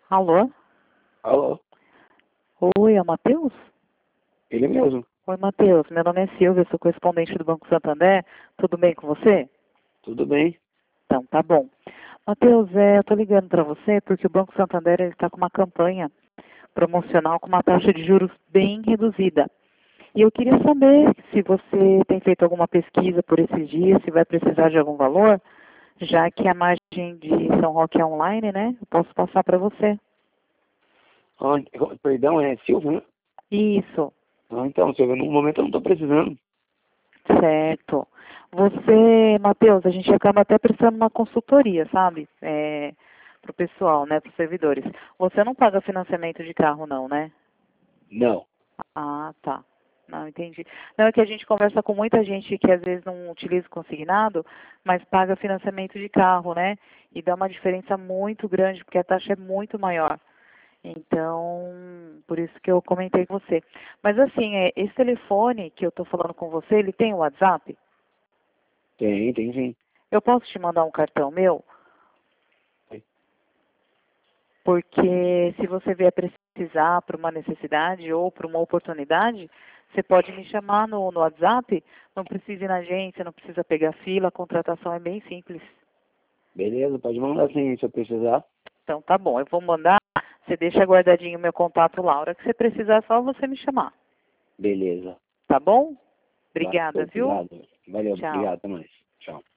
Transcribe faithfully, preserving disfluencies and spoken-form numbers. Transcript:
Alô? Alô? Oi, é o Matheus? Ele mesmo. Oi, Matheus. Meu nome é Silvia, sou correspondente do Banco Santander. Tudo bem com você? Tudo bem? Então, tá bom. Matheus, é, eu tô ligando para você porque o Banco Santander está com uma campanha promocional com uma taxa de juros bem reduzida. E eu queria saber se você tem feito alguma pesquisa por esses dias, se vai precisar de algum valor, já que a margem de São Roque é online, né? Eu posso passar para você. Ah, perdão, é Silvio, né? Isso. Ah, então, Silvio, no momento eu não estou precisando. Certo. Você, Matheus, a gente acaba até prestando uma consultoria, sabe? É, para o pessoal, né? Para os servidores. Você não paga financiamento de carro, não, né? Não. Ah, tá. Não, entendi. Não, é que a gente conversa com muita gente que às vezes não utiliza o consignado, mas paga financiamento de carro, né? E dá uma diferença muito grande, porque a taxa é muito maior. Então, por isso que eu comentei com você. Mas assim, é, esse telefone que eu estou falando com você, ele tem o WhatsApp? Tem, tem sim. Eu posso te mandar um cartão meu? Tem. Porque se você vier precisar para uma necessidade ou para uma oportunidade, você pode me chamar no, no WhatsApp. Não precisa ir na agência, não precisa pegar fila, a contratação é bem simples. Beleza, pode mandar sim, se eu precisar. Então tá bom, eu vou mandar, você deixa guardadinho o meu contato lá. A hora que você precisar, é só você me chamar. Beleza. Tá bom? Vai, Obrigada, viu? obrigado. Valeu, Tchau. obrigado, até mais. Tchau.